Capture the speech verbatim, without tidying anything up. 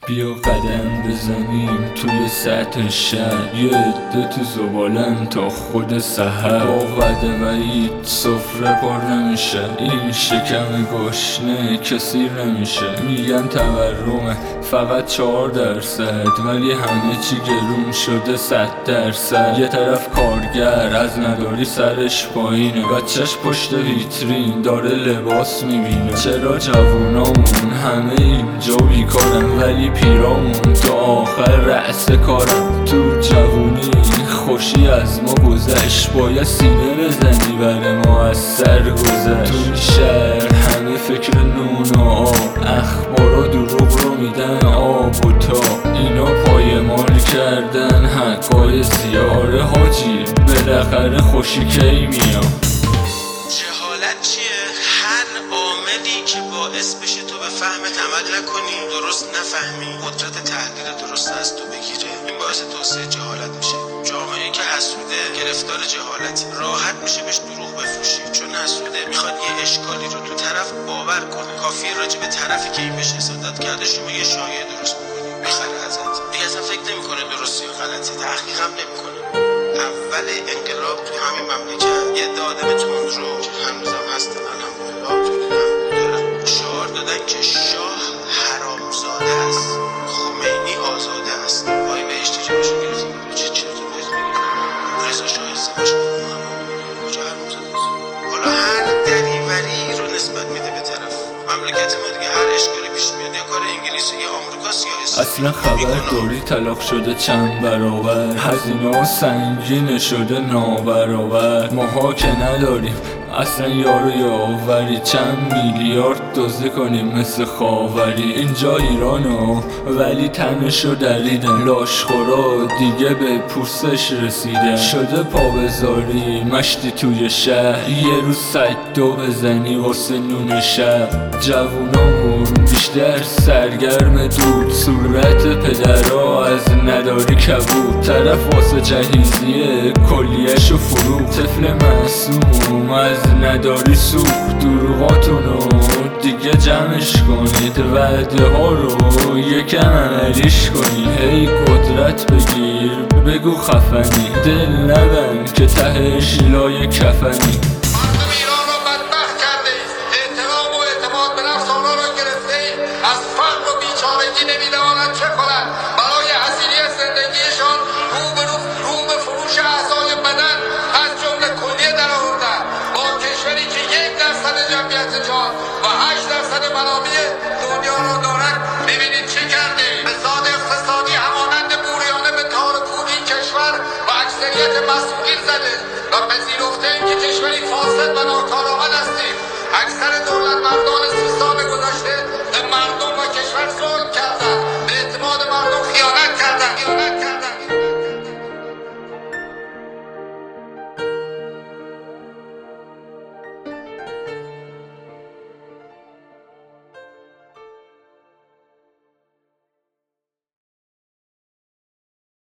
بیا قدم بزنیم توی سطح شهر، یه عده تو زبالن تا خود سحر. با وعده وعید سفره پر نمیشه، این شکم گشنه کسی نمیشه. میگن تورمه فقط چهار درصد، ولی همه چی گرون شده صد درصد. یه طرف کارگر از نداری سرش پایینه، بچهش پشت ویترین داره لباس میبینه. چرا جوونامون همه اینجا بیکارن، ولی پیرامون تا آخر رأس کارم. تو جوونی خوشی از ما گذشت، باید سینه بزنی بر ما از سر گذشت. تو این شهر همه فکر نون و آب، اخبار و دروغ رو میدن آب و تا. اینا پایمال کردن حقای زیاره حاجی، بالاخره خوشی کی میام. جهالت چیه؟ هر عاملی که باعث بشه تو به فهمت عمل نکنی، درست نفهمی، قدرت تحلیل درست از تو بگیره، این باعث توسعه جهالت میشه. جامعه که حسوده گرفتار جهالتی، راحت میشه بهش دروغ بفروشی، چون حسوده میخواد یه اشکالی رو تو طرف باور کنه، کافیه راجع به طرفی که این بهش حسادت کرده شما یه شایعه درست بکنی، میخره ازت، دیگه اصلا فکر نمیکنه درستی یا غلطی، تحقیق هم نمیکنه. اول انقلاب تو همین مملکت یه دادم تندرو که هنوزم هستن الحمدلله تولید محمود دارن، شعار دادن که شاه حرامزاده است، خمینی آزاده است. وای بهشتی که باشون گرفتیم چه چرت و پرت میگن. رضا شاه ازدواج کنه کجا حرامزاده است؟ حالا هر دریوری رو نسبت میده به طرف. مملکت ما دیگه هر اشکالی پیش میاد یا کار انگلیسی یا آمریکاست یا اصلا خبرداری طلاق شده چند برابر، هزینه ها سنگین شده نابرابر. ماها که نداریم اصلا یارو یاوری، چند میلیارد دزدی کنیم مثل خاوری. اینجا ایرانو ولی تنشو دریدن، لاشخورا دیگه به پوستش رسیدن. شده پا بذاری مشتی توی شهر، یه روز سگدو بزنی واسه نون شب. جوونامون بیشتر سرگرم دود، صورت پدرها از نداری کبود. طرف واسه جهیزیه کلیهشو فرو، طفل معصوم از نداری سوخت. دروغاتونو دیگه جمعش کنید، وعده ها رو یکم عملیش کنید. هی قدرت بگیر بگو خفنی، دل نبند که تهش لای کفنی. نمیدانند چه کنند برای حصیلی زندگیشان، رو به رو رو به فروش اعضای بدن از جمله کلیه در آوردن. با کشوری که یک درصد جمعیت جهان و هشت درصد منابع دنیا را دارد، ببینید چه کرده. فساد اقتصادی همانند موریانه به تار کوب این کشور و اکثریت مسئولین زده و پذیرفته ایم که کشوری فاسد و ناکارآمد هستیم. اکثر دولت مردان سی سال گذشته به مردم و کشور ظلم کرد.